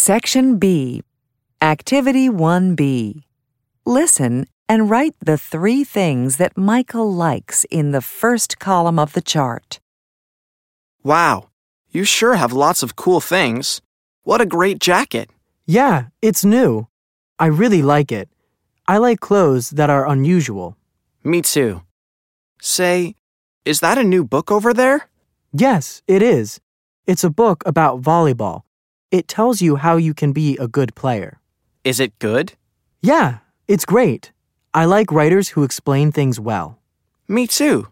Section B. Activity 1B. Listen and write the 3 things that Michael likes in the first column of the chart. Wow, you sure have lots of cool things. What a great jacket. Yeah, it's new. I really like it. I like clothes that are unusual. Me too. Say, is that a new book over there? Yes, it is. It's a book about volleyball. It tells you how you can be a good player. Is it good? Yeah, it's great. I like writers who explain things well. Me too.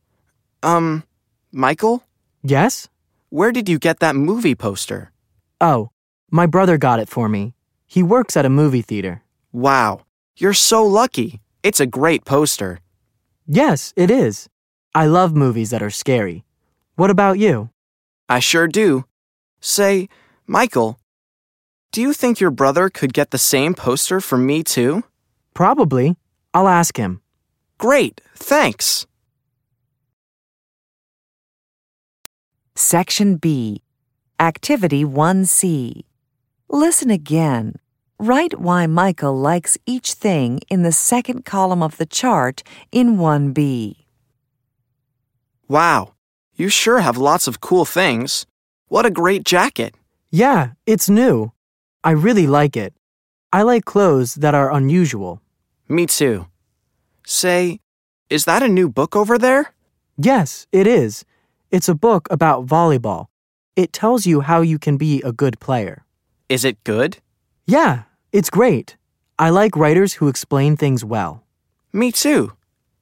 Michael? Yes? Where did you get that movie poster? Oh, my brother got it for me. He works at a movie theater. Wow, you're so lucky. It's a great poster. Yes, it is. I love movies that are scary. What about you? I sure do. Say, Michael, do you think your brother could get the same poster for me too? Probably. I'll ask him. Great, thanks. Section B. Activity 1C. Listen again. Write why Michael likes each thing in the second column of the chart in 1B. Wow, you sure have lots of cool things. What a great jacket. Yeah, it's new. I really like it. I like clothes that are unusual. Me too. Say, is that a new book over there? Yes, it is. It's a book about volleyball. It tells you how you can be a good player. Is it good? Yeah, it's great. I like writers who explain things well. Me too.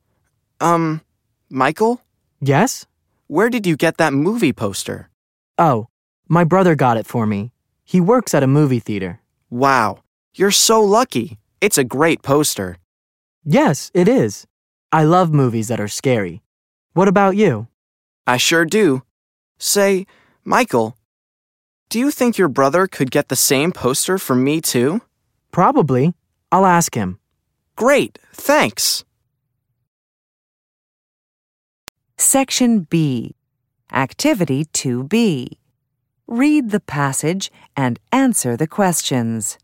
Michael? Yes? Where did you get that movie poster? Oh, my brother got it for me. He works at a movie theater. Wow, you're so lucky. It's a great poster. Yes, it is. I love movies that are scary. What about you? I sure do. Say, Michael, do you think your brother could get the same poster for me too? Probably. I'll ask him. Great, thanks. Section B. Activity 2B. Read the passage and answer the questions.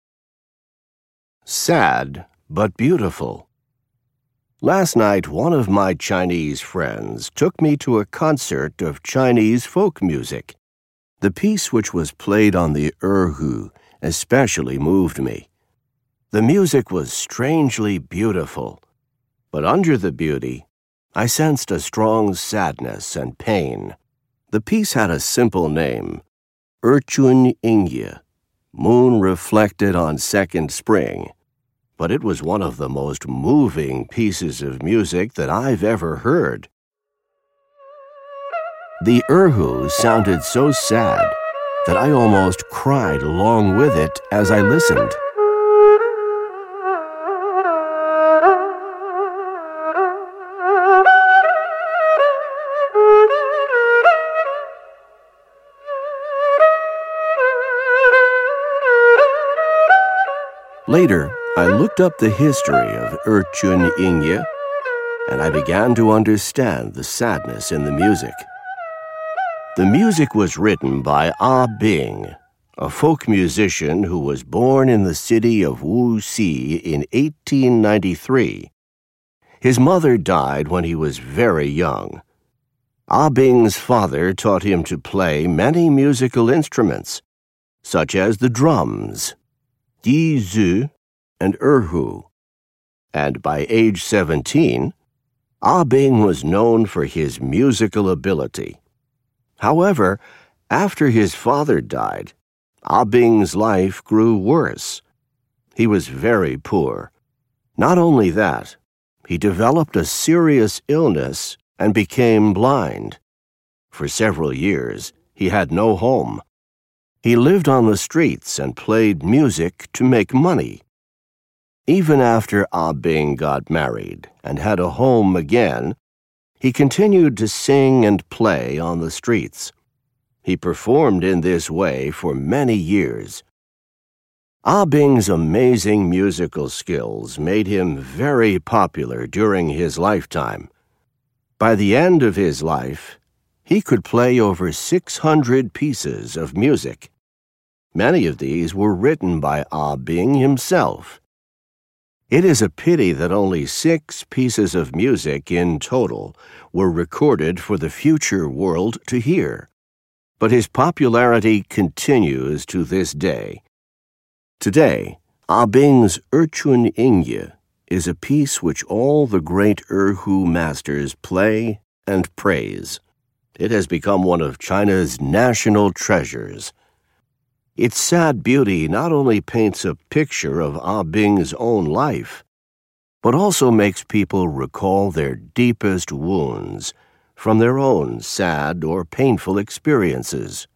Sad, but beautiful. Last night, one of my Chinese friends took me to a concert of Chinese folk music. The piece which was played on the erhu especially moved me. The music was strangely beautiful, but under the beauty, I sensed a strong sadness and pain. The piece had a simple name, Erchun Ingye, Moon Reflected on Second Spring, but it was one of the most moving pieces of music that I've ever heard. The erhu sounded so sad that I almost cried along with it as I listened. Later, I looked up the history of Erchun Ingye, and I began to understand the sadness in the music. The music was written by Ah Bing, a folk musician who was born in the city of Wuxi in 1893. His mother died when he was very young. Ah Bing's father taught him to play many musical instruments, such as the drums, dizu, and erhu. And by age 17, Ah Bing was known for his musical ability. However, after his father died, Ah Bing's life grew worse. He was very poor. Not only that, he developed a serious illness and became blind. For several years, he had no home. He lived on the streets and played music to make money. Even after Ah Bing got married and had a home again, he continued to sing and play on the streets. He performed in this way for many years. Ah Bing's amazing musical skills made him very popular during his lifetime. By the end of his life, he could play over 600 pieces of music. Many of these were written by Ah Bing himself. It is a pity that only 6 pieces of music in total were recorded for the future world to hear, but his popularity continues to this day. Today, Ah Bing's Erchun Ingye is a piece which all the great erhu masters play and praise. It has become one of China's national treasures. Its sad beauty not only paints a picture of Ah Bing's own life, but also makes people recall their deepest wounds from their own sad or painful experiences.